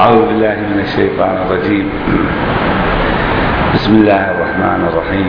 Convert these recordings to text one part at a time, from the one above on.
أعوذ بالله من الشيطان الرجيم. بسم الله الرحمن الرحيم.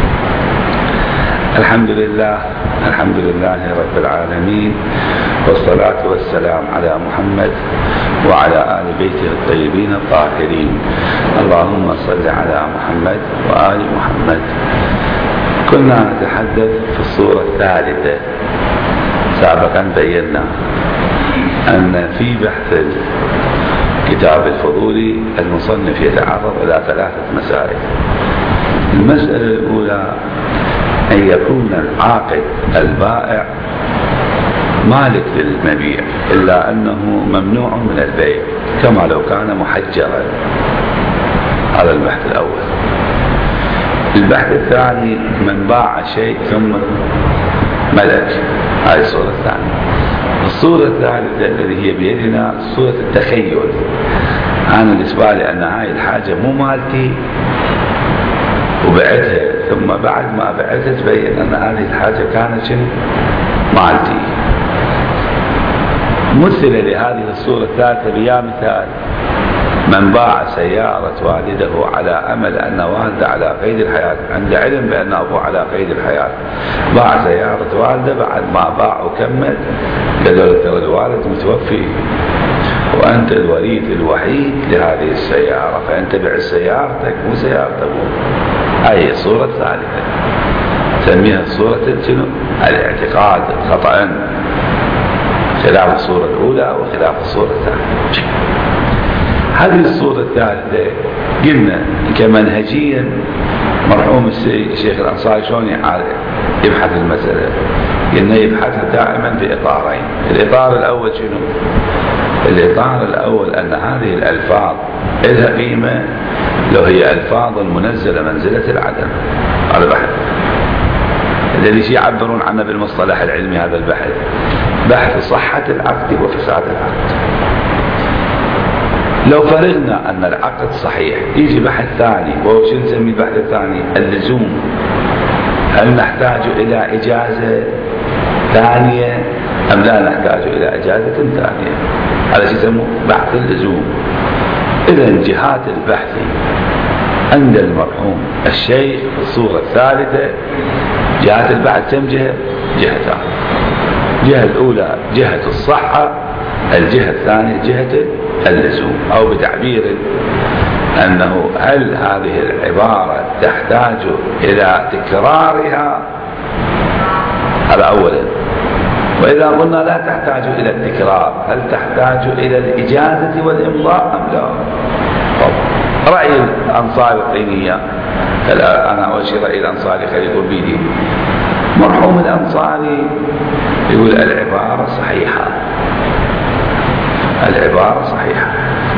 الحمد لله رب العالمين، والصلاة والسلام على محمد وعلى آل بيته الطيبين الطاهرين. اللهم صل على محمد وآل محمد. كنا نتحدث في الصورة الثالثة. سابقا بينا أن في بحث كتاب الفضولي المصنف يتعرض إلى 3 مسائل. المسألة الأولى أن يكون العاقد البائع مالك للمبيع، إلا أنه ممنوع من البيع كما لو كان محجرا. هذا البحث الأول. البحث الثاني من باع شيء ثم ملك. هذه الصورة الثانية. الصورة الثالثة التي هي بيدنا صورة التخيل. أنا بالنسبة لي أن هاي الحاجة مو مالتي وبعتها، ثم بعد ما بعتها تبين أن هذه الحاجة كانت شنو؟ مالتي. مثل لهذه الصورة الثالثة بيا مثال: من باع سيارة والده على أمل أن والده على قيد الحياة، عنده علم بأن أبوه على قيد الحياة، باع سيارة والده، بعد ما باع وكمل قالوا له الوالد متوفي وأنت الوريث الوحيد لهذه السيارة، فأنت بيع سيارتك مو سيارة أبوك. هاي الصورة الثالثة تسميها صورة الاعتقاد خطأ، خلاف الصورة الأولى وخلاف الصورة الثانية. هذه الصورة الثالثة قلنا كمنهجيا مرحوم الشيخ الأنصاري شلون يبحث المسألة. قلنا يبحثها دائما بإطارين. الإطار الأول شنو؟ الإطار الأول أن هذه الألفاظ لها قيمة لو هي ألفاظ منزلة منزلة العدم. هذا بحث الذي يعبرون عنه بالمصطلح العلمي. هذا البحث بحث صحة العقد وفساد العقد. لو فرضنا أن العقد صحيح، يجي بحث ثاني، وهو شو نسميه البحث الثاني؟ اللزوم. هل نحتاج إلى إجازة ثانية أم لا نحتاج إلى إجازة ثانية؟ هذا شو يسموه بحث اللزوم. إذن جهات البحث عند المرحوم الشيخ في الصورة الثالثة جهات البحث كم جهة؟ جهتان. الجهة الأولى جهة الصحة، الجهة الثانية جهة اللزوم، أو بتعبير أنه هل هذه العبارة تحتاج إلى تكرارها؟ هذا أولا. وإذا قلنا لا تحتاج إلى التكرار، هل تحتاج إلى الإجازة والإمضاء أم لا؟ رأي الأنصاري الطينية، أنا أول شيء رأي الأنصاري خلي يقول بيدي. مرحوم الأنصاري يقول العبارة صحيحة، العبارة صحيحة،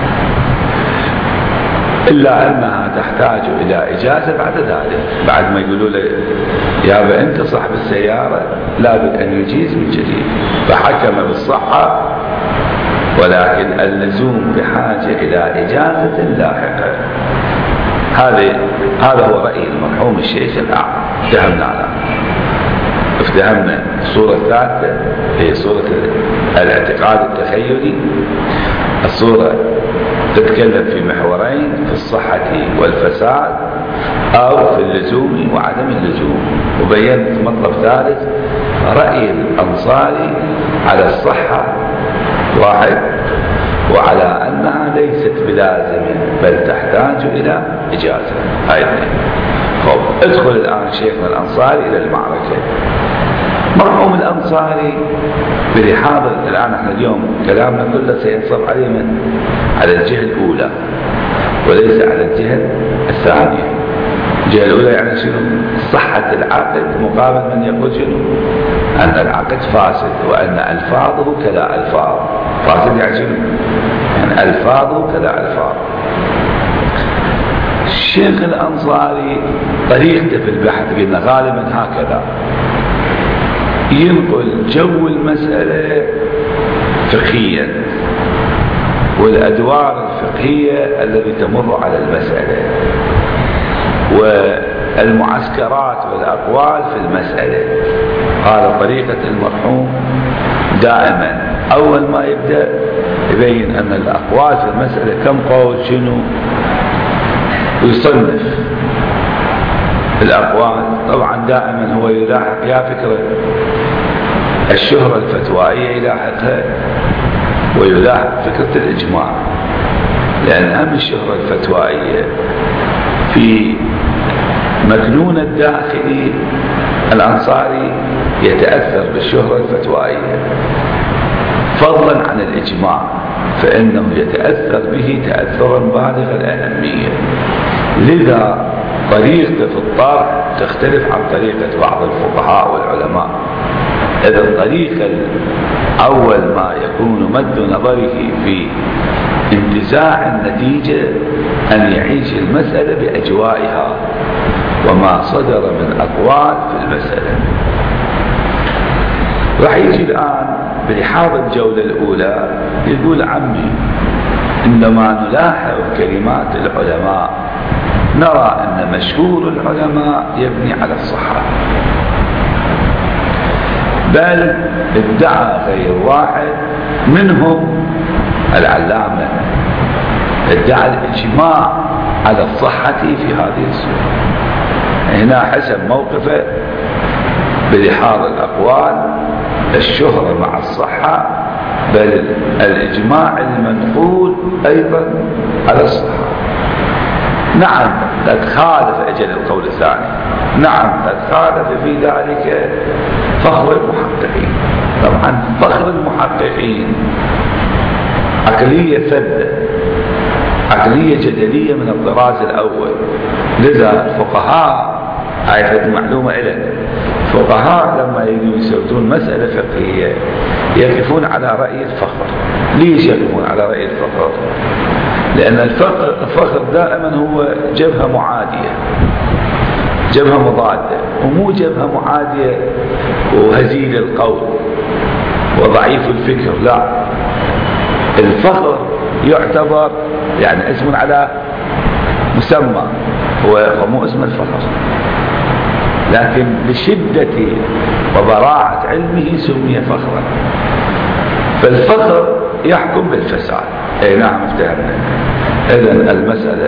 إلا أنها تحتاج إلى إجازة بعد ذلك. بعد ما يقولوا له يا أنت صاحب السيارة لابد أن يجيز من جديد، فحكم بالصحة، ولكن اللزوم بحاجة إلى إجازة لاحقة. هذا هو رأي المرحوم الشيخ الأعظم. افتهمنا الصورة الثالثة هي صورة الاعتقاد التخيلي. الصورة تتكلم في محورين: في الصحة والفساد، أو في اللزوم وعدم اللزوم. وبينت مطلب ثالث: رأي الأنصاري على الصحة واحد، وعلى أنها ليست بلازمة بل تحتاج إلى إجازة. هاي اثنين. ادخل الآن شيخنا الأنصاري إلى المعركة. مرحوم الأنصاري برحاضر الآن احنا اليوم كلامنا كله سينصب عليه على الجهة الأولى وليس على الجهة الثانية. الجهة الأولى يعني شنو؟ صحة العقد مقابل من يقول شنو؟ أن العقد فاسد وأن ألفاظه كذا ألفاظ. فاسد يعني شنو؟ يعني ألفاظه كذا ألفاظ. الشيخ الأنصاري طريقته في البحث قلنا غالبا هكذا: ينقل جو المسألة فقهيا والأدوار الفقهية التي تمر على المسألة والمعسكرات والأقوال في المسألة. هذا طريقة المرحوم دائما. أول ما يبدأ يبين أن الأقوال في المسألة كم قول شنو، ويصنف الأقوال. طبعا دائما هو يلاحق يا فكرة الشهرة الفتوائية يلاحقها، ويلاحق فكرة الإجماع، لأن أهم الشهرة الفتوائية في مكنون الداخلي الأنصاري يتأثر بالشهرة الفتوائية فضلا عن الإجماع، فإنه يتأثر به تأثرا بالغ الأهمية. لذا طريقة في الطرح تختلف عن طريقة بعض الفقهاء والعلماء. إذا الطريقة أول ما يكون مد نظره في انتزاع النتيجة أن يعيش المسألة بأجوائها وما صدر من أقوال في المسألة. راح يجي الآن بلحاظ الجولة الأولى يقول عمي عندما نلاحظ كلمات العلماء نرى أن مشهور العلماء يبني على الصحة، بل ادعى غير واحد منهم العلامة ادعى الإجماع على الصحة في هذه الصورة. هنا حسب موقفه بلحاظ الأقوال الشهرة مع الصحة، بل الإجماع المنقول أيضا على الصحة. نعم قد خالف أجل القول الثاني، نعم قد خالف في ذلك فخر المحققين. طبعا فخر المحققين عقلية فذة، عقلية جدلية من الطراز الأول. لذا الفقهاء هاي معلومة إلينا، الفقهاء لما يجوا يسوون مسألة فقهية يقفون على رأي الفخر. ليش يقفون على رأي الفخر؟ لأن الفخر دائما هو جبهة معادية، جبهة مضادة، ومو جبهة معادية وهزيل القول وضعيف الفكر، لا، الفخر يعتبر يعني اسم على مسمى، هو مو اسم الفخر، لكن لشدة وبراعة علمه سمي فخرا. فالفخر يحكم بالفساد. اي نعم افتهمنا. اذن المسألة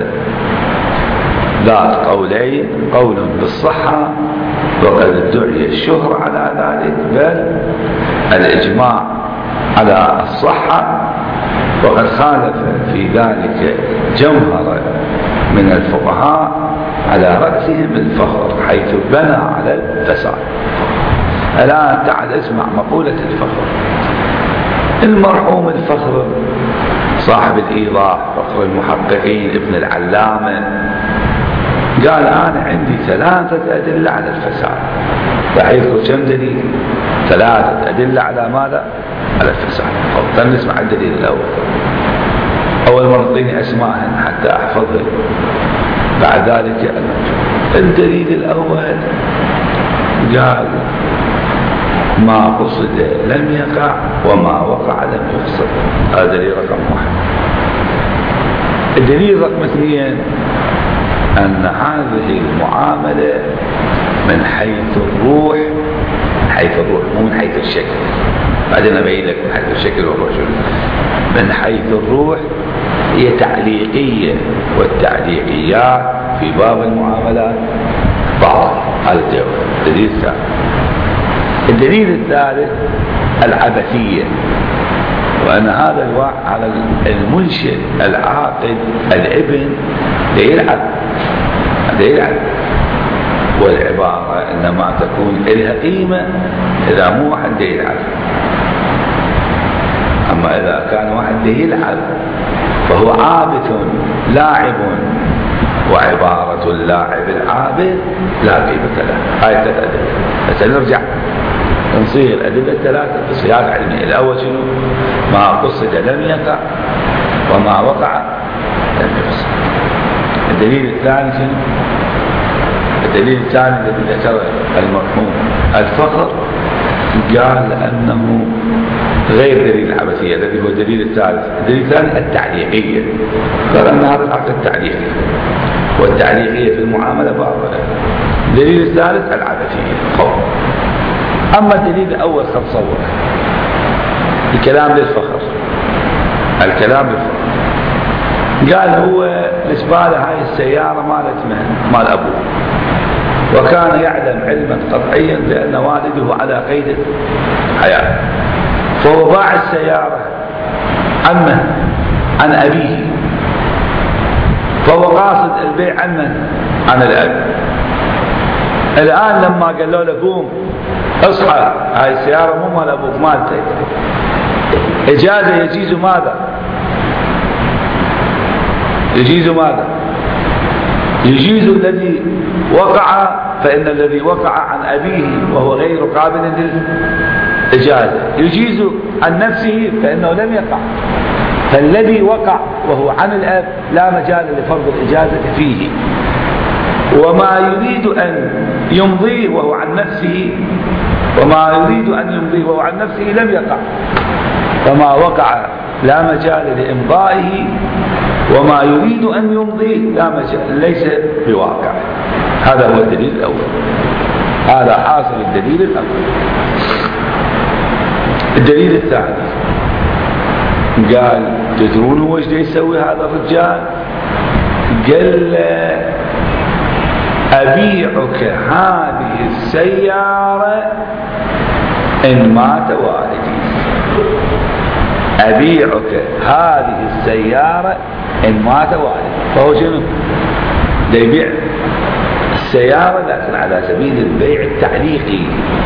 ذات قولين، قول بالصحة وقد ادعي الشهرة على ذلك، بل الإجماع على الصحة، وقد خالف في ذلك جمهرة من الفقهاء على رأسهم الفخر حيث بنى على الفساد. الآن تعال اسمع مقولة الفخر. المرحوم الفخر صاحب الإيضاح، فخر المحققين ابن العلامة، قال أنا عندي 3 أدلة على الفساد. راح يذكر كم دليل؟ 3 أدلة على ماذا؟ على الفساد. طيب نسمع الدليل الأول. أول مرة اعطيني أسماءهن حتى أحفظها، بعد ذلك الدليل الأول قال ما قصد لم يقع وما وقع لم يقصد. هذا دليل رقم 1. الدليل رقم 2 أن هذه المعاملة من حيث الروح، من حيث الروح مو من حيث الشكل، بعدين أبين لك من حيث الشكل والروح شنو. من حيث الروح هي تعليقية، والتعليقيات في باب المعاملات بعض. هذا الدليل الثاني. الدليل الثالث العبثية، وأن هذا على المنشئ العاقد الابن ليلعب، والعبارة إنما تكون لها قيمة إذا مو واحد يلعب. أما إذا كان واحد يلعب فهو عابث لاعب، وعبارة اللاعب العابث لا قيمة له. هاي 3 أدلة. بس نرجع نصيغ الأدلة 3 بصياغة علمية. الأول شنو؟ ما قصد لم يقع وما وقع لم يقصد. الدليل الثاني شنو؟ الدليل الثاني الذي ذكره المرحوم الفخر قال أنه غير دليل العبثية الذي هو الدليل الثالث. الدليل الثاني التعليقية، قال أن هذا العقد تعليقي، والتعليقية في المعاملة باطلة. الدليل الثالث العبثية قول. أما الدليل الأول خلص صور الكلام للفخر، الكلام بالفرق. قال هو الإسبالة هاي السيارة مالت مال أبوه، وكان يعلم علما قطعيا بأن والده على قيد الحياة، فهو باع السيارة عنه عن أبيه، فهو قاصد البيع عنه عن الأب. الآن لما قالوا له قوم اصحى، هاي السيارة مو مال أبوك مالتك، إجازة يجيز ماذا؟ يجيز ماذا؟ يجيز الذي وقع، فإن الذي وقع عن أبيه وهو غير قابل للإجازة يجيز عن نفسه فإنه لم يقع، فالذي وقع وهو عن الأب لا مجال لفرض الإجازة فيه، وما يريد أن يمضيه وهو عن نفسه لم يقع، فما وقع لا مجال لإمضائه، وما يريد أن يمضيه لا مجال، ليس بواقع. هذا هو الدليل الأول، هذا حاصل الدليل الأول. الدليل الثاني قال تدرون هو ايش يسوي هذا الرجال؟ قال له أبيعك هذه السيارة إن مات والدي، أبيعك هذه السيارة إن مات والدي. فهو شنو؟ ده يبيع السيارة لكن على سبيل البيع التعليقي،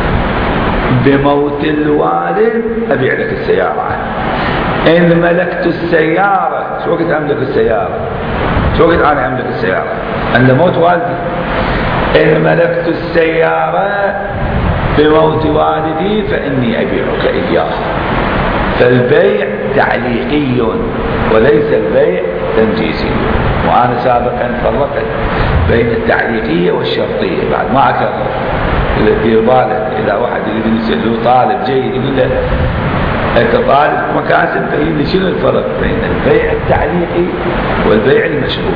بموت الوالد أبيع لك السيارة. إن ملكت السيارة، شو وقت أملك السيارة؟ شو وقت أنا أملك السيارة؟ عند موت والدي. إن ملكت السيارة بموت والدي فإني أبيعك إياه. فالبيع تعليقي وليس البيع تنجيزي. وأنا سابقا فرقت بين التعليقية والشرطية، بعد ما أكرر دير بالك إذا واحد يريد له طالب جيد يقول له أنت طالب مكاسب، بين لي شنو الفرق بين البيع التعليقي والبيع المشروط؟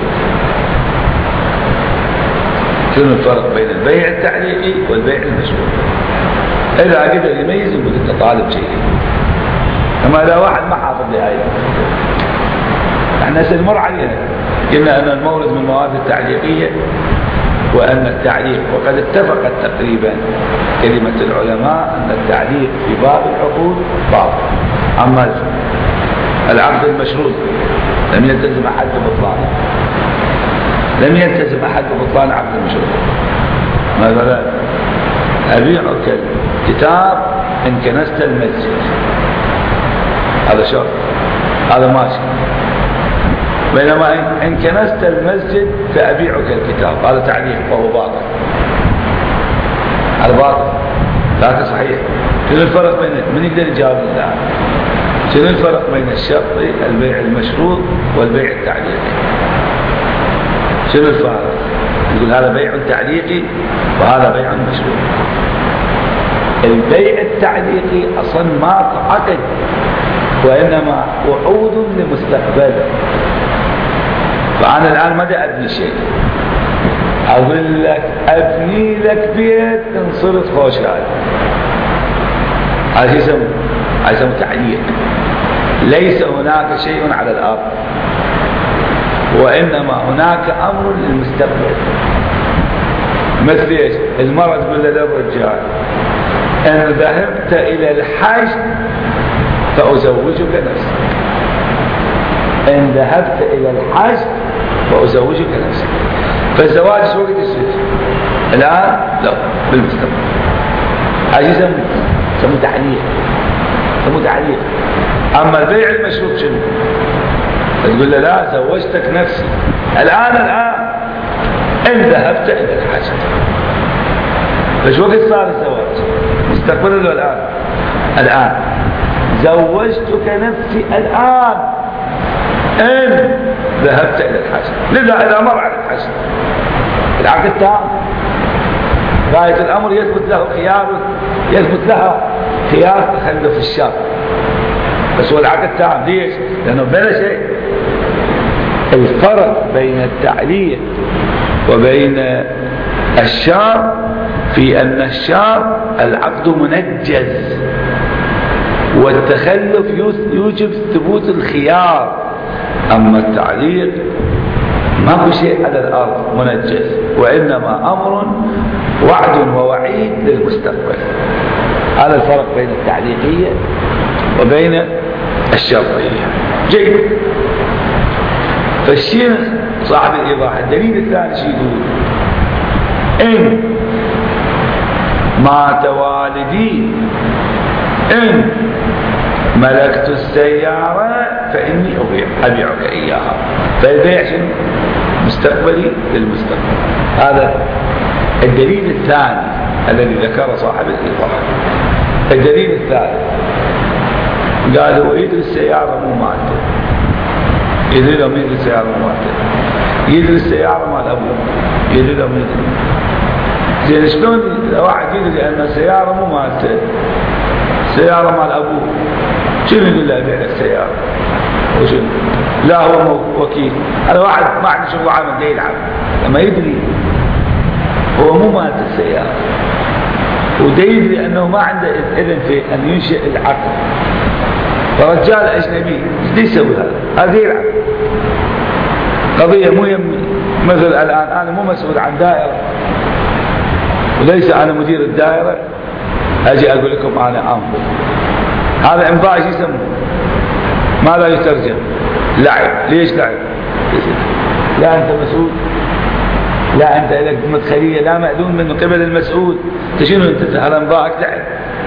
شنو الفرق بين البيع التعليقي والبيع المشروط؟ إذا قدر يميز يقول أنت طالب جيد. أما إذا واحد ما حافظ لهاي، احنا سنمر عليها، قلنا أن المورد من المواد التعليقية، وأن التعليق، وقد اتفقت تقريبا كلمة العلماء أن التعليق في باب العقود باطل. أما العقد المشروط لم يلتزم أحد ببطلانه، لم يلتزم أحد ببطلان عقد المشروط. مثلا أبيعك الكتاب إن كنست المسجد، هذا شرط، هذا ماشي. بينما إن كنست المسجد فأبيعك الكتاب، هذا تعليق وهو باطل، هذا باطل لكن صحيح. شنو الفرق بين، من يقدر يجاوب الآن؟ شنو الفرق بين الشرط البيع المشروط والبيع التعليقي؟ شنو الفرق؟ يقول هذا بيع تعليقي وهذا بيع مشروط. البيع التعليقي أصلا ما عقد، وإنما وعود لمستقبل. فأنا الآن ماذا أبني شيء؟ أقول لك أبني لك بيت إن صرت خوش هذا يسمى تعليق. ليس هناك شيء على الأرض، وإنما هناك أمر للمستقبل. مثل إيش؟ المرأة تقول للرجال إن ذهبت إلى الحج فأزوجك نفسك، إن ذهبت إلى الحج فأزوجك نفسك. فالزواج شو وقت يصير؟ الآن؟ لا، بالمستقبل. هذا يسمى تعليق. أما البيع المشروط شنو؟ تقول له لا زوجتك نفسي الآن إن ذهبت إلى الحج. فش وقت صار الزواج؟ مستقبل ولا الآن؟ زوجتك نفسي الآن إن ذهبت إلى الحج. لذا إذا مر على الحج العقد تام، غاية الأمر يثبت لها خيار تخلف الشرط، بس هو العقد تام. ليش؟ لأنه بلا شيء. الفرق بين التعليق وبين الشرط في أن الشرط العقد منجز، والتخلف يوجب ثبوت الخيار. أما التعليق ما هو شيء على الأرض منجز، وإنما أمر وعد ووعيد للمستقبل. هذا الفرق بين التعليقية وبين الشرطية. جيد. فالشيخ صاحب الإيضاح الدليل الثاني شيء يقول: إن مات والدي إن ملكت السيارة فإني أبيعك إياها. فالبيع شنو؟ مستقبلي للمستقبل. هذا الدليل الثاني الذي ذكر صاحب الإيضاح. الدليل الثالث قال هو يدري السيارة مو مالته، يدري لهم يدري السيارة مو مالته، يدري السيارة مال أبوه، يدري لهم يدري. زين شلون واحد يدري أن السيارة مو مالته، سيارة مال أبوه، شنو يقول له أبيع لك سيارة؟ وشنو؟ لا هو وكيل. هذا واحد ما عنده شغل عامل دا يلعب، لما يدري هو مو مالته السيارة، ودا يدري أنه ما عنده إذن في أن ينشئ العقد، فرجال أجنبي ايش يسوي هذا؟ هذا يلعب. قضية مو يمي. مثل الآن أنا مو مسؤول عن دائرة، وليس أنا مدير الدائرة أجي أقول لكم أنا أنظر. هذا إمضاء ايش يسمونه؟ ماذا يترجم؟ لعب. ليش لعب؟ لا أنت مسؤول، لا أنت لك مدخلية، لا مأذون من قبل المسؤول. شنو أنت؟ هذا إمضاءك لعب.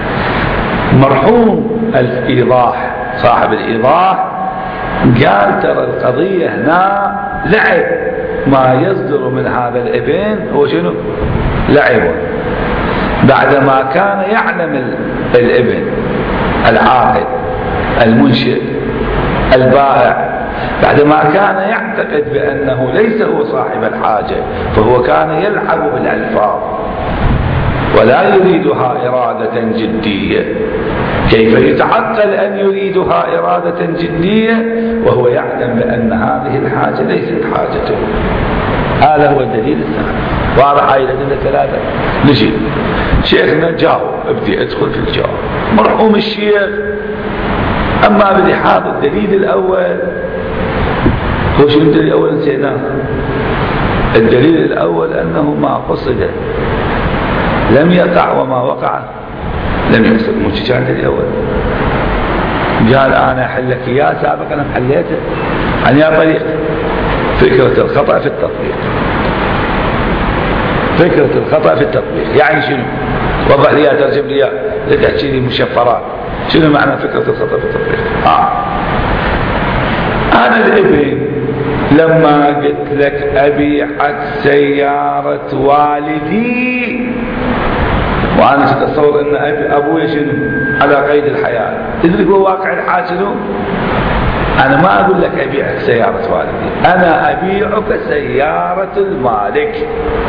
مرحوم الإيضاح صاحب الإيضاح قال ترى القضية هنا لعب، ما يصدر من هذا الابن هو شنو؟ لعب. بعدما كان يعلم الابن العاقل المنشئ البائع، بعدما كان يعتقد بأنه ليس هو صاحب الحاجة، فهو كان يلعب بالألفاظ ولا يريدها إرادة جدية. كيف يتعقل أن يريدها إرادة جدية وهو يعلم بأن هذه الحاجة ليست حاجته؟ هذا هو الدليل الثاني. واضح هاي الأدلة الثلاثة. نجي شيخنا جاوب، ابدي ادخل في الجواب. مرحوم الشيخ أما بلحاظ الدليل الأول، هو شو الدليل الأول نسيناه؟ الدليل الأول أنه ما قصد لم يقع وما وقع لم يحصل. مش كان الدليل الأول؟ قال أنا أحل لك إياه سابقا أنا حليته عن يا طريق فكرة الخطأ في التطبيق. فكرة الخطأ في التطبيق يعني شنو؟ وضع لي ترجم لي لا تحكي لي مشفرات. شنو معنى فكرة الخطأ في التطبيق؟ أنا الابن لما قلت لك أبيعك سيارة والدي، وأنا أتصور أن أبوي شنو؟ على قيد الحياة. تدري هو واقع الحال شنو؟ أنا ما أقول لك أبيعك سيارة والدي، أنا أبيعك سيارة المالك.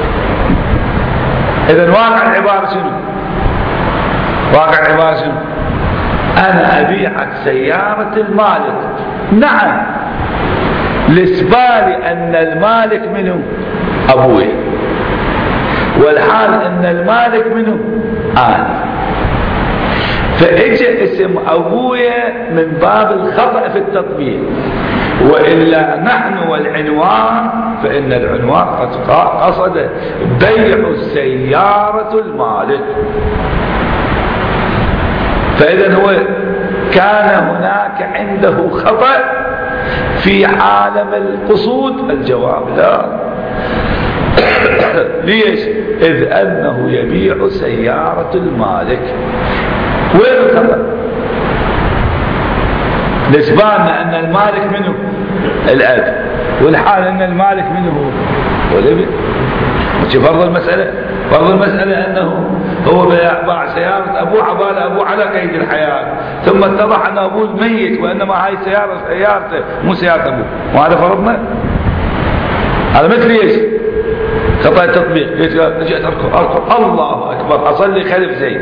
إذن واقع العبارة شنو؟ واقع العبارة شنو؟ أنا أبيعك سيارة المالك. نعم، لإسبال أن المالك منه أبوي، والحال أن المالك منه أنا، فإجى اسم أبويا من باب الخطأ في التطبيق. وإلا نحن والعنوان فإن العنوان قد قصد بيع سيارة المالك. فإذا هو كان هناك عنده خطأ في عالم القصود. الجواب لا. ليش؟ إذ أنه يبيع سيارة المالك. وين الخطأ؟ نسباننا أن المالك منه الأب، والحال أن المالك منه هو الابن. وش فرض المسألة؟ فرض المسألة أنه هو باع سيارة أبوه عبال أبوه على قيد الحياة، ثم اتضح أن أبوه ميت وإنما هاي سيارته مو سيارة أبوه، وهذا فرضنا. هذا مثل ايش؟ خطأ التطبيق. رجعت أركض الله أكبر أصلي خلف زيد،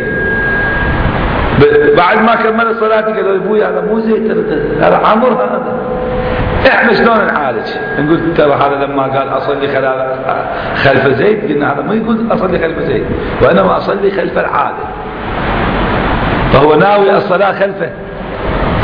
بعد ما كمل صلاتي قال ابوي هذا مو زيد، هذا عمر. هذا احنا شلون نعالج؟ نقول ترى هذا لما قال اصلي خلف زيد، قلنا هذا ما يقول اصلي خلف زيد، وانما اصلي خلف العادل، فهو ناوي الصلاه خلفه.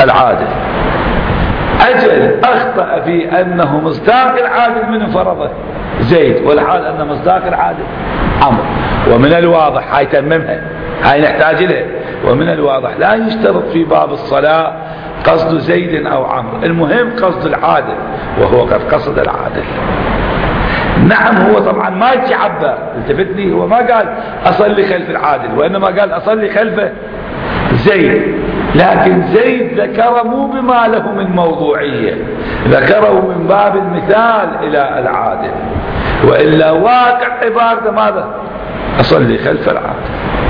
العادل. أجل أخطأ في أنه مصداق العادل من فرضه زيد، والحال أن مصداق العادل عمرو. ومن الواضح، هاي تممها، هاي نحتاج لها. ومن الواضح لا يشترط في باب الصلاة قصد زيد أو عمرو، المهم قصد العادل، وهو قد قصد العادل. نعم، هو طبعا ما يعبر، التفتني، هو ما قال أصلي خلف العادل، وإنما قال أصلي خلفه زيد، لكن زيد ذكره مو بما له من موضوعية، ذكره من باب المثال إلى العادل، وإلا واقع عبارته ماذا؟ أصلي خلف العادل،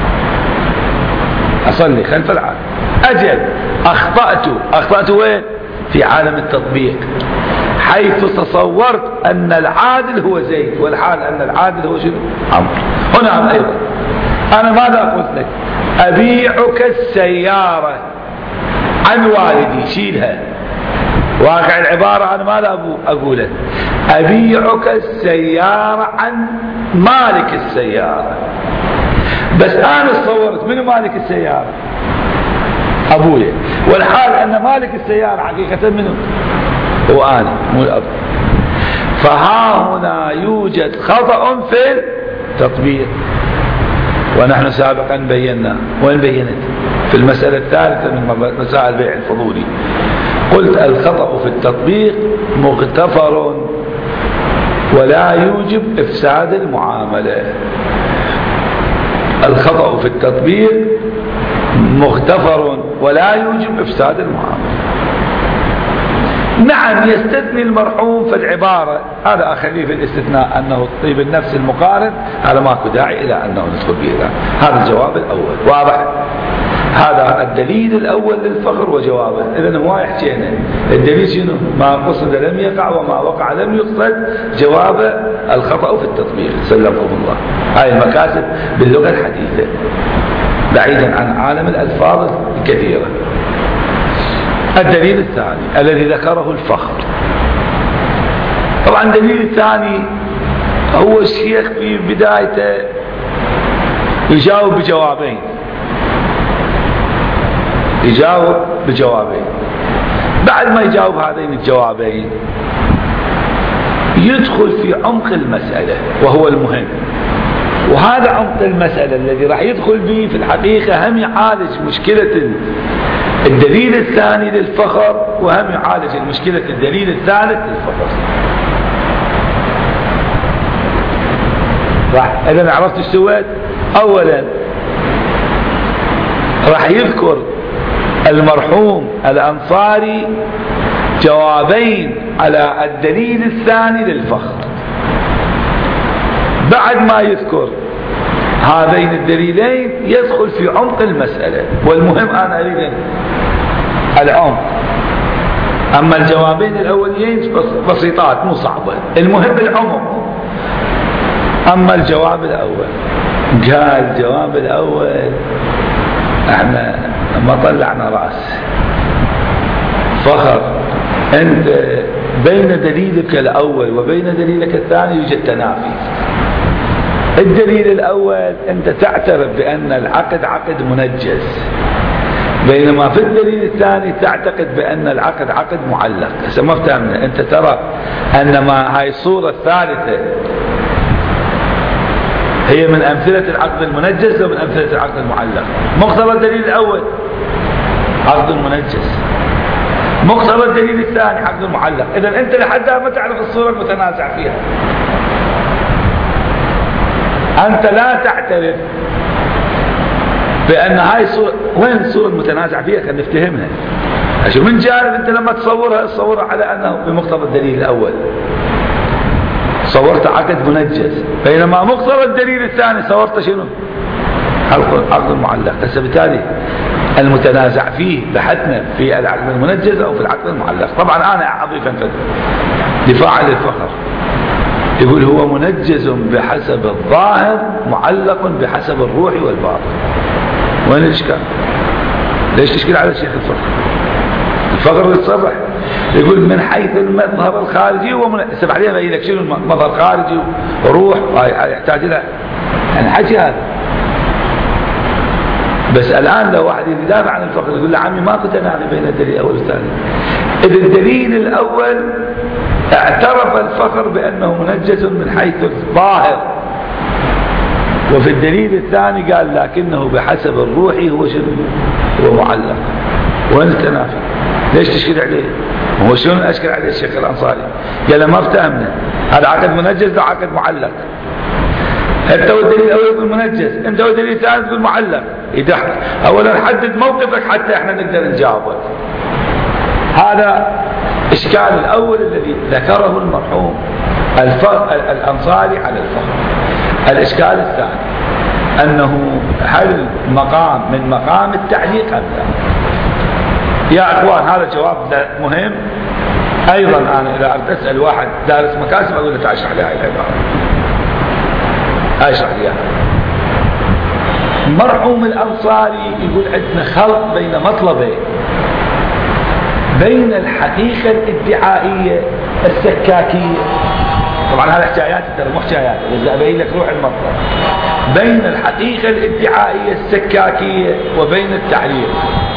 أصلي خلف العادل. أجل أخطأت وين؟ في عالم التطبيق، حيث تصورت أن العادل هو زيد، والحال أن العادل هو شنو؟ عمرو. هنا أيضا أنا ماذا قلت لك؟ أبيعك السيارة عن والدي، شيلها، واقع العبارة أنا ماذا أقوله؟ أبيعك السيارة عن مالك السيارة، بس أنا تصورت من مالك السيارة؟ أبويا، والحال أن مالك السيارة حقيقة منه هو أنا مو الأب. فها هنا يوجد خطأ في التطبيق، ونحن سابقا بينا، وين بينت؟ في المسألة الثالثة من مسائل بيع الفضولي، قلت الخطأ في التطبيق مغتفر ولا يوجب إفساد المعاملة. الخطأ في التطبيق مغتفر ولا يوجب إفساد المعاملة. نعم، يستثني المرحوم في العبارة، هذا أخليه في الاستثناء، أنه الطيب النفس المقارن، هذا ماكو داعي إلى أنه ندخل به. هذا الجواب الأول واضح. هذا الدليل الأول للفخر وجوابه. إذن هو يحكينا الدليل شنو؟ ما قصد لم يقع وما وقع لم يقصد، جواب الخطأ في التطبيق. سلمكم الله. هاي المكاسب باللغة الحديثة بعيدا عن عالم الألفاظ الكثيرة. الدليل الثاني الذي ذكره الفخر، طبعا الدليل الثاني هو الشيخ في بدايته يجاوب بجوابين، بعد ما يجاوب هذين الجوابين يدخل في عمق المسألة، وهو المهم. وهذا عمق المسألة الذي راح يدخل به في الحقيقة هم يعالج مشكلة الدليل الثاني للفخر، وهم يعالج مشكلة الدليل الثالث للفخر. إذا عرفت ايش سويت؟ أولا راح يذكر المرحوم الأنصاري جوابين على الدليل الثاني للفخر. بعد ما يذكر هذين الدليلين يدخل في عمق المسألة، والمهم أنا أريد العمق. أما الجوابين الأولين بسيطات مو صعبة، المهم العمق. أما الجواب الأول، قال الجواب الأول احنا ما طلعنا رأس فخر، أنت بين دليلك الأول وبين دليلك الثاني يوجد تنافي. الدليل الأول أنت تعترف بأن العقد عقد منجز، بينما في الدليل الثاني تعتقد بأن العقد عقد معلق. هسه ما فهمنا، أنت ترى أن ما هاي الصورة الثالثة هي من أمثلة العقد المنجز ومن أمثلة العقد المعلق. مقتضى الدليل الأول عقد منجز، مقتضى الدليل الثاني عقد معلق. إذا أنت لحد ما تعرف الصورة المتنازع فيها، أنت لا تعترف بأن هاي صورة. وين الصورة المتنازع فيها؟ خلينا نفتهمها. أشوف من جانب أنت لما تصورها على أنه بمقتضى الدليل الأول صورت عقد منجز، بينما مقتضى الدليل الثاني صورت شنو؟ عقد المعلق. هسه بالتالي المتنازع فيه بحثنا في العقد المنجز أو في العقد المعلق. طبعا أنا أضيف دفاع للفخر، يقول هو منجز بحسب الظاهر، معلق بحسب الروح والباطن. وين الإشكال؟ ليش تشكل على الشيخ الفخر يتصرح، يقول من حيث المظهر الخارجي سبع عليها بين لك شنو المظهر الخارجي وروح، يحتاج إلى يعني حكي هذا بس الآن لو واحد يدافع عن الفخر يقول له عمي ماكو تنافي بين الدليل الأول والثاني. إذا الدليل الأول اعترف الفخر بأنه منجز من حيث الظاهر، وفي الدليل الثاني قال لكنه بحسب الروح هو شنو؟ هو معلق. وين التنافي؟ ليش تشكل عليه؟ هو شنو أشكل عليه الشيخ الأنصاري؟ قال ما افتهمنا، هذا عقد منجز ده عقد معلق. انت والدليل الاول يقول منجز، انت والدليل الثاني تقول معلق. يدحك اولا حدد موقفك حتى احنا نقدر نجاوبك. هذا اشكال الاول الذي ذكره المرحوم الانصاري على الفخر. الاشكال الثاني انه هل مقام من مقام التعليق ام لا؟ يا اخوان هذا جواب مهم ايضا. انا اذا اردت اسال واحد دارس مكاسب اقول له تعال اشرح لي هاي العباره، اشرح لي. مرحوم الأنصاري يقول عندنا خلط بين مطلبين، بين الحقيقة الادعائية السكاكية، طبعا هذا حكايات ترى مو حكايات بس ابين لك روح المطلب، بين الحقيقة الادعائية السكاكية وبين التعليق.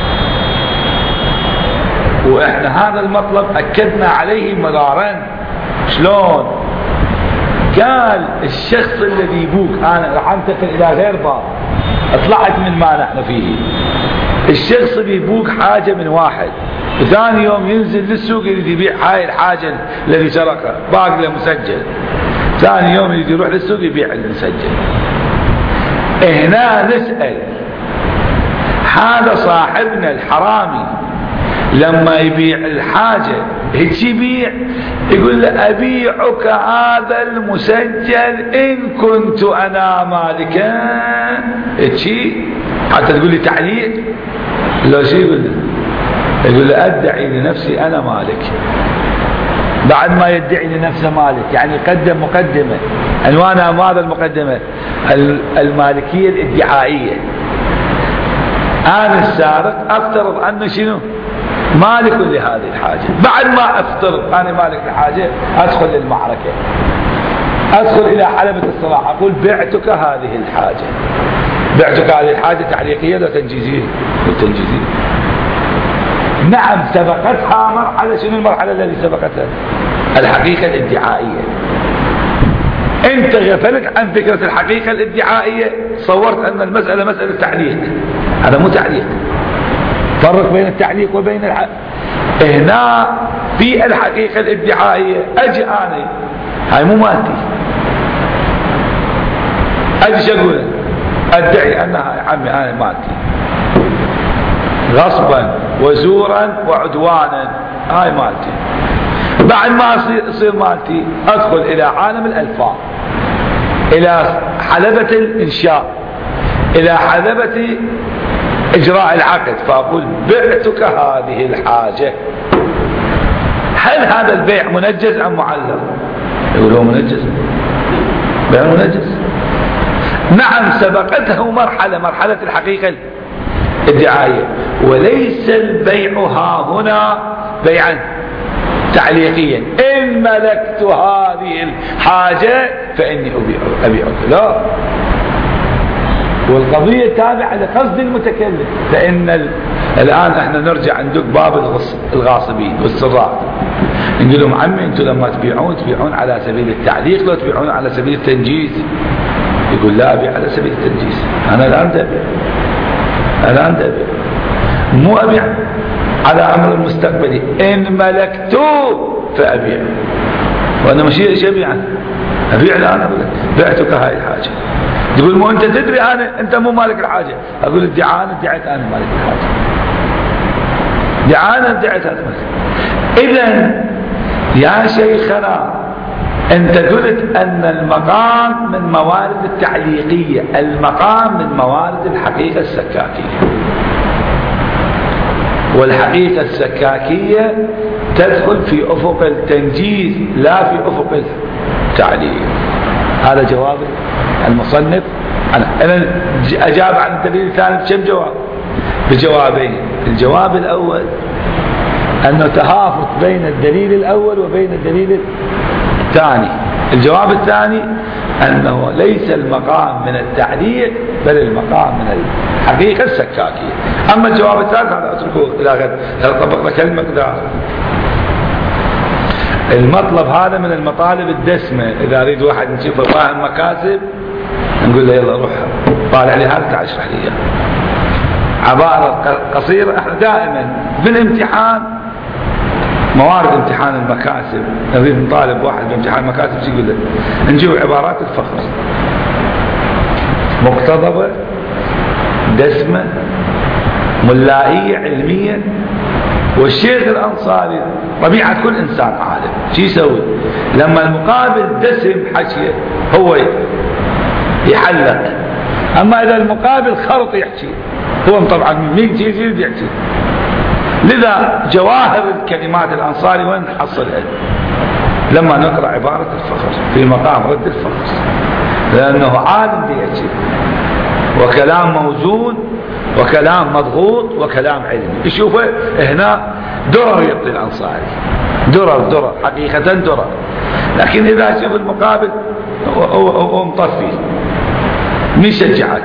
واحنا هذا المطلب اكدنا عليه مرارا. شلون؟ قال الشخص الذي يبوك، انا راح انتقل الى غير باب، طلعت من ما نحن فيه. الشخص اللي يبوك حاجة من واحد وثاني يوم ينزل للسوق يريد يبيع هاي الحاجة الذي سرقها باقي له مسجل، ثاني يوم يريد يروح للسوق يبيع المسجل. هنا نسأل هذا صاحبنا الحرامي لما يبيع الحاجة هيك يبيع؟ يقول له أبيعك هذا المسجل إن كنت أنا مالكا. هيك حتى تقول لي تعليق؟ لا شيء يقول له، يقول له أدعي لنفسي أنا مالك. بعد ما يدعي لنفسه مالك يعني يقدم مقدمة، عنوانها ماذا المقدمة؟ المالكية الادعائية. أنا السارق أفترض أنه شنو؟ مالك لهذه الحاجة. بعد ما أفترض أنا مالك الحاجة أدخل للمعركة، أدخل إلى حلبة الصلاح أقول بعتك هذه الحاجة. بعتك هذه الحاجة تعليقية ولا تنجيزية؟ تنجيزية. نعم سبقتها مرحلة. شنو المرحلة التي سبقتها؟ الحقيقة الادعائية. أنت غفلت عن فكرة الحقيقة الادعائية، صورت أن المسألة مسألة تعليق. هذا مو تعليق. فرق بين التعليق وبين هنا في الحقيقة الادعائية أجي أنا هاي مو مالتي، أجي شقول أدعي أنها يا عمي أنا مالتي غصبا وزورا وعدوانا، هاي مالتي. بعد ما يصير مالتي أدخل إلى عالم الألفاظ، إلى حلبة الإنشاء، إلى حلبة إجراء العقد، فأقول بعتك هذه الحاجة. هل هذا البيع منجز أم معلق؟ يقول هو منجز، بيع منجز. نعم سبقته مرحلة الحقيقة الادعائية، وليس البيع ها هنا بيعا تعليقيا إن ملكت هذه الحاجة فإني أبيعك، لا. والقضية تابعة لقصد المتكلم. لأن الآن احنا نرجع ندق باب الغاصبين والسراق، نقول لهم عمي انتم لما تبيعون على سبيل التعليق لو تبيعون على سبيل التنجيز؟ يقول لا أبيع على سبيل التنجيز. أنا الآن أبيع، مو أبيع على أمر المستقبلي إن ملكته فأبيع. وأنا مشي إيش أبيع؟ أبيع الآن بعتك هاي الحاجة. يقول مو أنت تدري أنت مو مالك الحاجة. أقول ادعيت أنا مالك الحاجة، ادعيت أنا مالك. إذن يا شيخنا أنت قلت أن المقام من موارد التعليقية، المقام من موارد الحقيقة السكاكية، والحقيقة السكاكية تدخل في أفق التنجيز لا في أفق التعليق. هذا جواب المصنف. أنا أجاب عن الدليل الثاني بكم جواب؟ بجوابين. الجواب الأول أنه تهافت بين الدليل الأول وبين الدليل الثاني. الجواب الثاني أنه ليس المقام من التعليق بل المقام من الحقيقة السكاكية. أما الجواب الثالث هذا أتركه إلى غد. هل طبق لك المقدار؟ المطلب هذا من المطالب الدسمة. إذا أريد واحد نشوفه فاهم مكاسب نقول له يلا روح طالع لي هذا تعال اشرح لي. عبارة قصيرة. احنا دائما بالامتحان موارد امتحان المكاسب نريد نطالب واحد بامتحان المكاسب شو يقول له؟ نجيب عبارات الفخر مقتضبة دسمة ملائية علمية. والشيخ الأنصاري طبيعة كل إنسان عالم شو يسوي؟ لما المقابل دسم حكيه هو يحلق، أما إذا المقابل خرط يحكي هو طبعا مين يجي يحكي. لذا جواهر الكلمات الأنصاري وين نحصلها؟ لما نقرأ عبارة الفخر في مقام رد الفخر، لأنه عالم بيحكي وكلام موزون وكلام مضغوط وكلام علمي. يشوفه هنا درر يعطي الأنصاري، درر حقيقة درر. لكن إذا شوف المقابل هو مطفي مين شجعك؟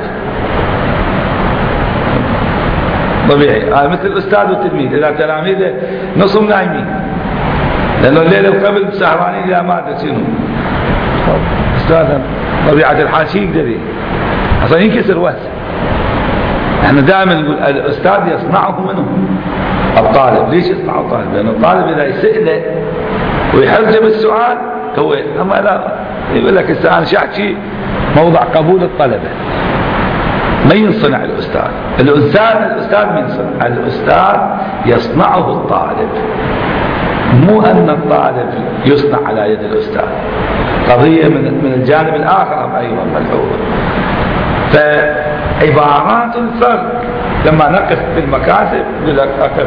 طبيعي. مثل الأستاذ والتلميذ، إذا تلاميذه نصهم نايمين لأنه الليلة قبل سهرانين إلى ما أدري شنو. أستاذ طبيعة الحال شيء يقدر أصلا ينكسر وهسه. احنا دائما نقول الأستاذ يصنعه منه الطالب. ليش يصنعه الطالب؟ لأن الطالب إذا يسأله ويحرجه بالسؤال هو. أما لا يقول لك أنا شاحكي موضع قبول الطلبة ما ينصنع الأستاذ. الأستاذ من يصنع؟ الأستاذ يصنعه الطالب، مو أن الطالب يصنع على يد الأستاذ. قضية من الجانب الآخر أيضا ملحوظة. فعبارات الفرق لما نقف بالمكاسب يقول لك أقف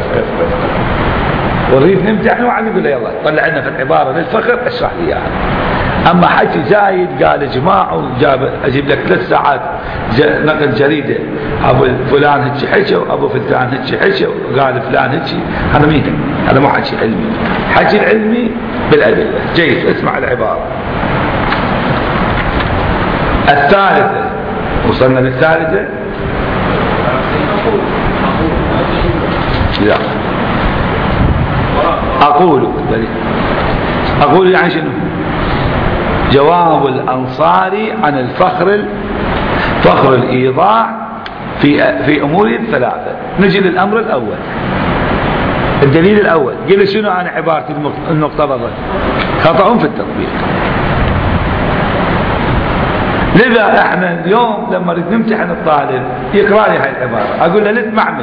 ونريد نمتحن وعلي يقول له يلا طلع لنا في العبارة للفخر اشرح لي اياها. اما حكي زايد قال اجماع وجاب اجيب لك 3 ساعات نقل جريده ابو فلان هيك حكى وابو فلان هيك حكى وقال فلان هيك. هذا مين؟ هذا مو حكي علمي. حكي العلمي بالادله. جيد اسمع العباره الثالثه. وصلنا للثالثه. لا أقول يعني شنو؟ جواب الأنصاري عن فخر الإيضاح في أمور 3. نجي للأمر الأول. الدليل الأول قل شنو عن عبارة المقتضبة؟ خطأ في التطبيق. لذا احنا اليوم لما نريد نمتحن الطالب يقرأ لي هاي العبارة أقول له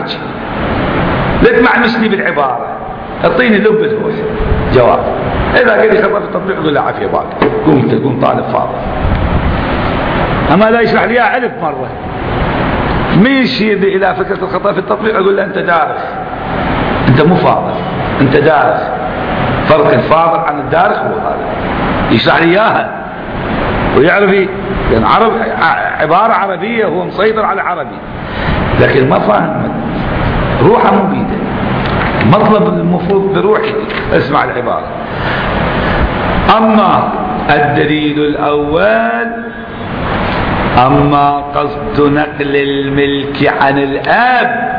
لا تمعمشني بالعبارة، اعطيني لب الهوش جواب. اذا قال لي خطأ في التطبيق اقول له عافيه باك قوم طالب فاضل. اما لا يشرح لي اياها 1000 مره مين يشير الى فكره الخطأ في التطبيق اقول له انت دارس، انت مو فاضل، انت دارس. فرق الفاضل عن الدارس هو هذا. يشرح لي اياها ويعرف لان عباره عربيه هو مسيطر على عربي لكن ما فاهم روحه مو بيده. مطلب المفروض بروحي اسمع العبارة. أما الدليل الأول أما قصد نقل الملك عن الأب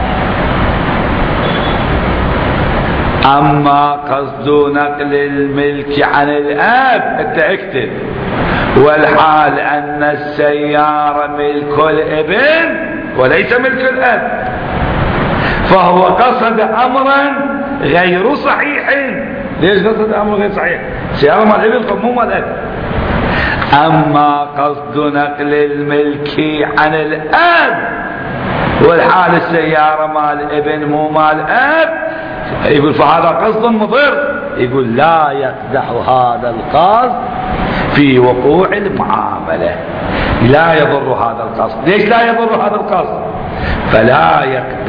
عن الأب أنت اكتب والحال أن السيارة ملك الابن وليس ملك الأب فهو قصد أمرا غير صحيح. ليش قصد أمر غير صحيح؟ سيارة مال الابن مو مال الأب. أما قصد نقل الملك عن الأب والحال السيارة مال الابن مو مال الأب يقول فهذا قصد مضر. يقول لا يقدح هذا القصد في وقوع المعاملة. لا يضر هذا القصد. ليش لا يضر هذا القصد؟ فلا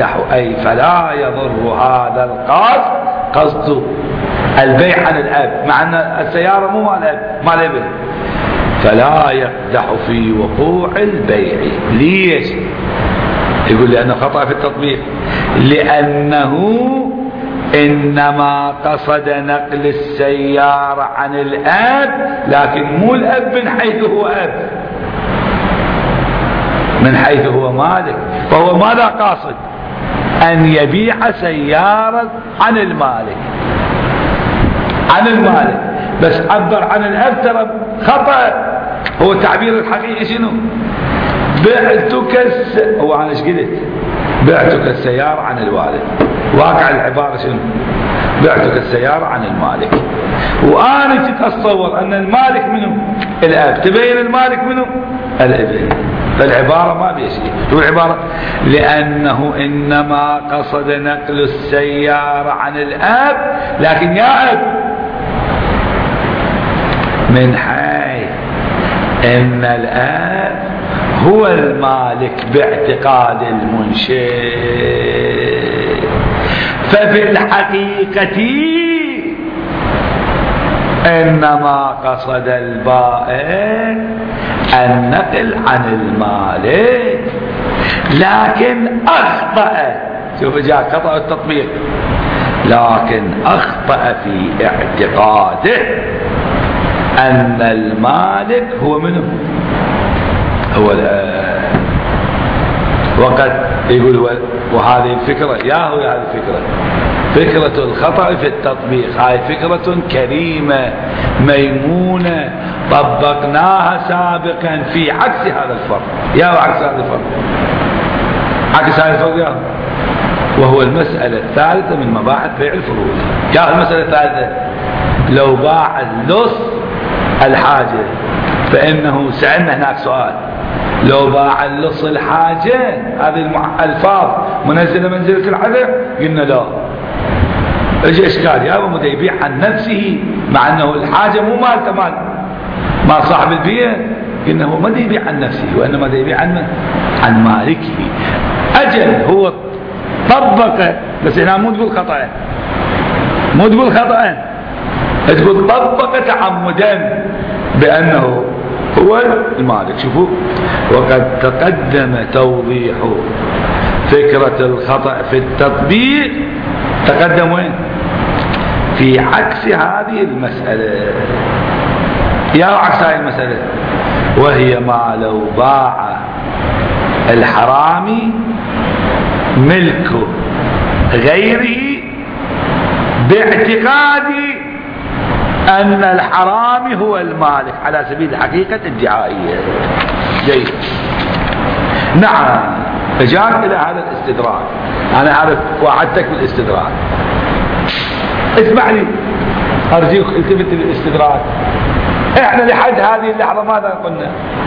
يضر هذا القصد قصد البيع عن الأب مع أن السيارة مو مال الأب مال الابن. فلا يقدح في وقوع البيع. ليش؟ يقول لأنه خطأ في التطبيق. لأنه إنما قصد نقل السيارة عن الأب لكن مو الأب من حيث هو أب. من حيث هو مالك، فهو ماذا قاصد؟ أن يبيع سيارة عن المالك، عن المالك، بس عبر عن الأب ترى خطأ. هو تعبير الحقيقي شنو؟ بعتك هو أنا ايش قلت؟ بعتك السيارة عن الوالد. واقع العبارة شنو؟ بعتك السيارة عن المالك. وأنا كنت أتصور أن المالك منه الأب، تبين المالك منه الابن. فالعبارة ما بيها شيء. شو العبارة؟ لأنه إنما قصد نقل السيارة عن الأب، لكن يا أب من حيث إن الأب هو المالك باعتقاد المنشئ، ففي الحقيقة إنما قصد البائع النقل عن المالك، لكن أخطأ. شوف جاء خطأ التطبيق، لكن أخطأ في اعتقاده أن المالك هو منه، هو الآب. وقد يقول وهذه الفكرة هذه الفكرة فكرة الخطأ في التطبيق، هاي فكرة كريمة ميمونة طبقناها سابقا في عكس هذا الفرق. عكس هذا الفرق، عكس هذا الفرق وهو المسألة الثالثة من مباحث بيع الفروض. المسألة الثالثة، لو باع اللص الحاجة، فإنه سألنا هناك سؤال، لو باع اللص الحاجة، هذه الألفاظ منزلة منزلة العذر؟ قلنا لا. اجى اشكال، يا ابو يبيع عن نفسه مع انه الحاجة مو مالته، مال صاحب البيع. قلنا هو ما يبيع عن نفسه، وانما يبيع عن مالكه. اجل هو طبق، بس هنا مو تقول خطأ، مو تقول خطأ، تقول طبق تعمدا بانه هو المالك. شوفوا، وقد تقدم توضيح فكرة الخطأ في التطبيق، تقدم وين؟ في عكس هذه المسألة. عكس هذه المسألة، وهي ما لو باع الحرامي ملك غيره باعتقاد أن الحرامي هو المالك على سبيل الحقيقة الدعائية. جيد. نعم، فجاء إلى هذا الاستدراك. أنا أعرف وعدتك بالاستدراك، اسمع لي أرجوك التفت للاستدراك. إحنا لحد هذه اللحظة ماذا قلنا؟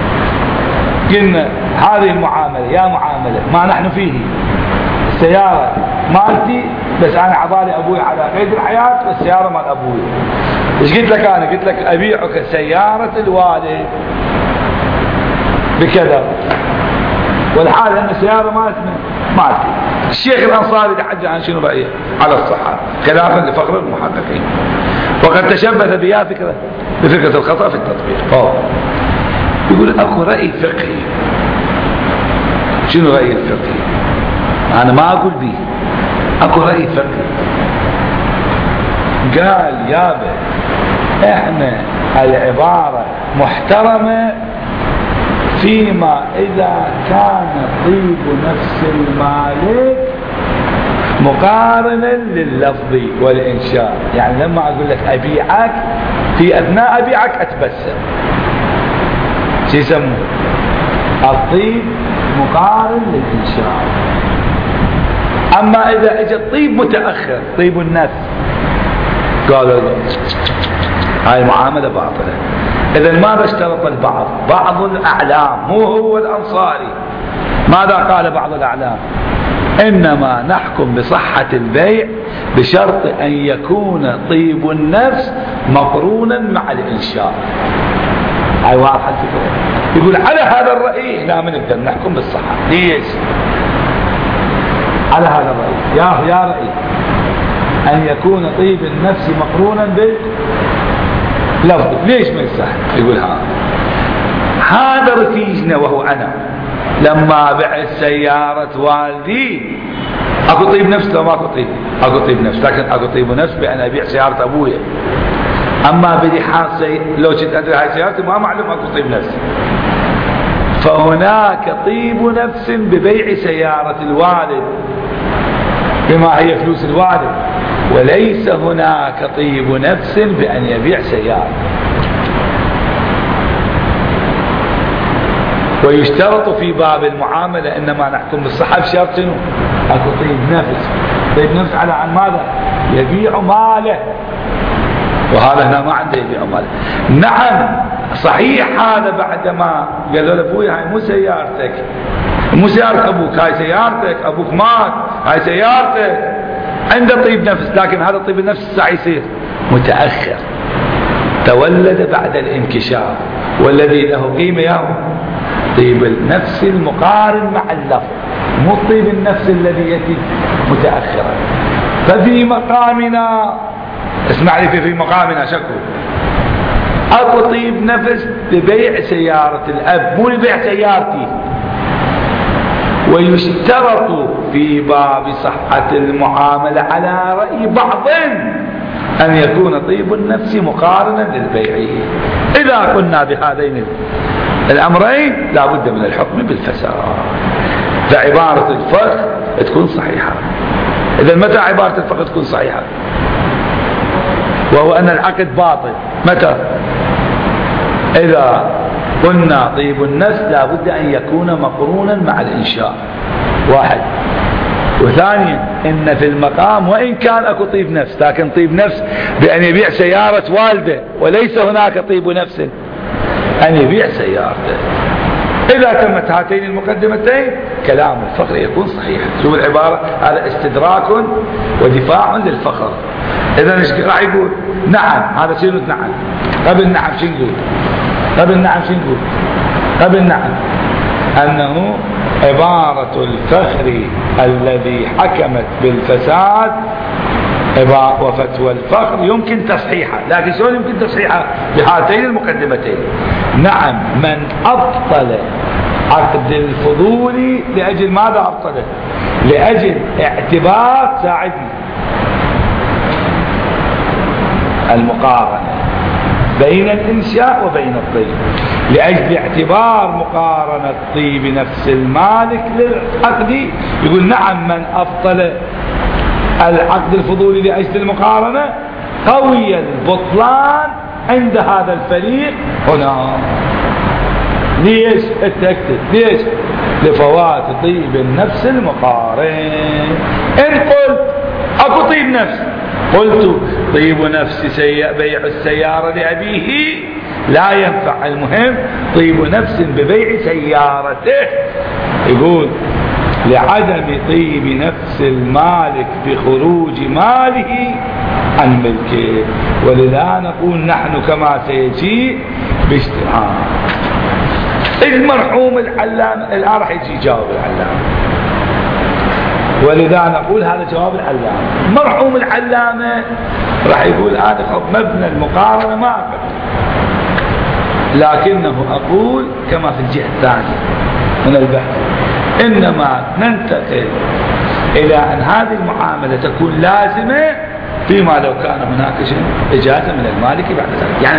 قلنا هذه المعاملة، يا معاملة ما نحن فيه، السيارة مالتي بس أنا عطاني أبوي على قيد الحياة، والسيارة مال أبوي. إيش قلت لك أنا؟ قلت لك أبيعك سيارة الوالد بكذا، والحال أن السيارة مالتي. الشيخ الأنصاري تحدث عن شنو رأيه على الصحة، خلافا لفخر المحققين، وقد تشبث بها بفكرة الخطأ في التطبيق. يقول أكو رأي فقهي. شنو رأي الفقهي؟ أنا ما أقول به، أكو رأي فقهي قال يابا إحنا العبارة محترمة فيما إذا كان طيب نفس المالك مقارنا لللفظ والإنشاء. يعني لما أقول لك أبيعك، في أثناء أبيعك أتبسم، شو يسموه؟ الطيب مقارن للإنشاء. أما إذا اجى الطيب متأخر، طيب النفس، قالوا هاي معاملة باطلة. إذا ماذا اشترط البعض؟ بعض الأعلام، مو هو الأنصاري. ماذا قال بعض الأعلام؟ إنما نحكم بصحة البيع بشرط أن يكون طيب النفس مقرونا مع الإنشاء. هاي واضحة الفكرة. يقول على هذا الرأي لا نقدر نحكم بالصحة. ليش؟ على هذا الرأي يا رأي أن يكون طيب النفس مقرونا باللفظ. ليش ما يصح؟ يقول هذا رتيجنا، وهو أنا لما بعت سيارة والدي أكو طيب نفس لو ما أكو طيب؟ أكو طيب نفس، لكن أكو طيب نفس بأن أبيع سيارة أبويا. أما بدي لو كنت أدري هاي سيارتي ما معلوم أكو طيب نفس. فهناك طيب نفس ببيع سيارة الوالد بما هي فلوس الوالد، وليس هناك طيب نفس بأن يبيع سيارة. ويشترط في باب المعاملة إنما نحكم بالصحة بشرط شنو؟ أكو طيب نفس. طيب نفس على عن ماذا؟ يبيع ماله، وهذا هنا ما عنده يبيع ماله. نعم صحيح، هذا بعدما قالوا له ابوي هاي مو سيارتك، مو سيارة ابوك، هاي سيارتك، ابوك مات، هاي سيارتك، عنده طيب نفس، لكن هذا طيب النفس الساعة يصير متأخر، تولد بعد الانكشاف، والذي له قيمة ياهو طيب النفس المقارن مع اللفظ، مو طيب النفس الذي يأتي متأخرا. ففي مقامنا، اسمع لي، في مقامنا شكو اكو طيب نفس لبيع سيارة الاب، مو لبيع سيارتي. ويشترط في باب صحة المعاملة على رأي بعض أن يكون طيب النفس مقارنا للبيع. إذا قلنا بهذين الأمرين لا بد من الحكم بالفساد، فعبارة الفخ تكون صحيحة. إذا متى عبارة الفخ تكون صحيحة؟ وهو أن العقد باطل. متى؟ إذا قلنا طيب النفس لا بد أن يكون مقرونا مع الإنشاء، واحد. وثانيا إن في المقام وإن كان أكو طيب نفس، لكن طيب نفس بأن يبيع سيارة والده، وليس هناك طيب نفس أن يبيع سيارته. إذا تمت هاتين المقدمتين كلام الفخر يكون صحيح. شوف العبارة، هذا استدراك ودفاع للفخر. إذا ايش راح يقول؟ نعم، هذا شنو نعم؟ قبل نعم شنو نقول؟ قبل نعم شنو نقول؟ قبل نعم أنه عبارة الفخر الذي حكمت بالفساد وفتوى الفخر يمكن تصحيحها، لكن شلون يمكن تصحيحها؟ بهاتين المقدمتين. نعم، من أبطل عقد الفضول لأجل ماذا أبطله؟ لأجل اعتبار، ساعدني، المقارنة بين الإنشاء وبين الطيب، لأجل اعتبار مقارنة طيب نفس المالك للعقد. يقول نعم، من أبطل العقد الفضولي لأجل المقارنة قوي البطلان عند هذا الفريق هنا. ليش؟ التأكد ليش؟ لفوات طيب النفس المقارن. إن قلت أكو طيب نفس، قلت طيب نفس بيع السيارة لأبيه لا ينفع، المهم طيب نفس ببيع سيارته. يقول لعدم طيب نفس المالك بخروج ماله عن ملكه، ولذا نقول نحن كما سيجي باجتهاد. المرحوم العلامة الآن راح يجي يجاوب العلامة، ولذا نقول هذا جواب العلامة. مرحوم العلامة راح يقول هذا مبنى المقارنة ما أقل، لكنه أقول كما في الجهة الثانية من البحث، إنما ننتقل إلى أن هذه المعاملة تكون لازمة فيما لو كان هناك إجازة من المالك بعد ذلك. يعني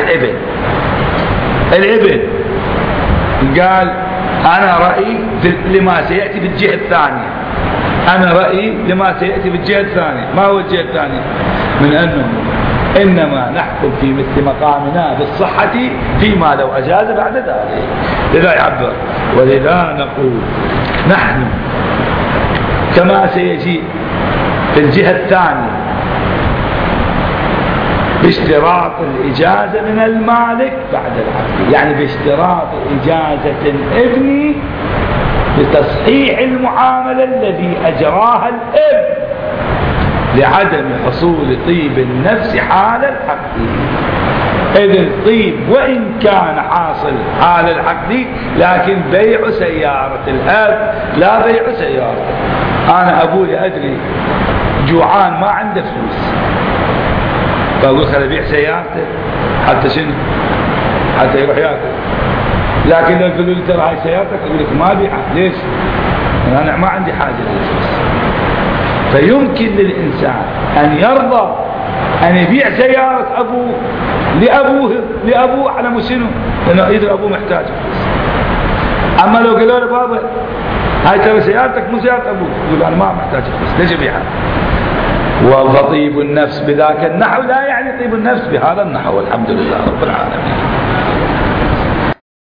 الابن قال أنا رأيي لما سيأتي في الجهة الثانية، أنا رأيي لما سيأتي في الجهة الثانية. ما هو الجهة الثانية؟ من أنه إنما نحكم في مثل مقامنا بالصحة فيما لو أجاز بعد ذلك. لذا يعبر، ولذا نقول نحن كما سيجي في الجهة الثانية باشتراط الإجازة من المالك بعد العقد، يعني باشتراط إجازة الابن لتصحيح المعاملة الذي أجراها الابن لعدم حصول طيب النفس حال العقد. إذ الطيب وإن كان حاصل حال العقد، لكن بيع سيارة الأب لا بيع سيارته. أنا أبوي أدري جوعان ما عنده فلوس، فأقول خل أبيع سيارته حتى شنو؟ حتى يروح ياكل. لكن لو يقولوا لي ترى هاي سيارتك، أقول لك ما أبيعها. ليش؟ أنا ما عندي حاجة للفلوس. فيمكن للإنسان أن يرضى أن يبيع سيارة أبوه لأبوه على مسنه، لأنه يدري أبوه محتاج فلوس. أما لو قالوا له بابا هاي ترى سيارتك مو سيارة أبوك، يقول أنا ما محتاج فلوس ليش أبيعها؟ وفطيب النفس بذاك النحو لا يعني طيب النفس بهذا النحو، والحمد لله رب العالمين.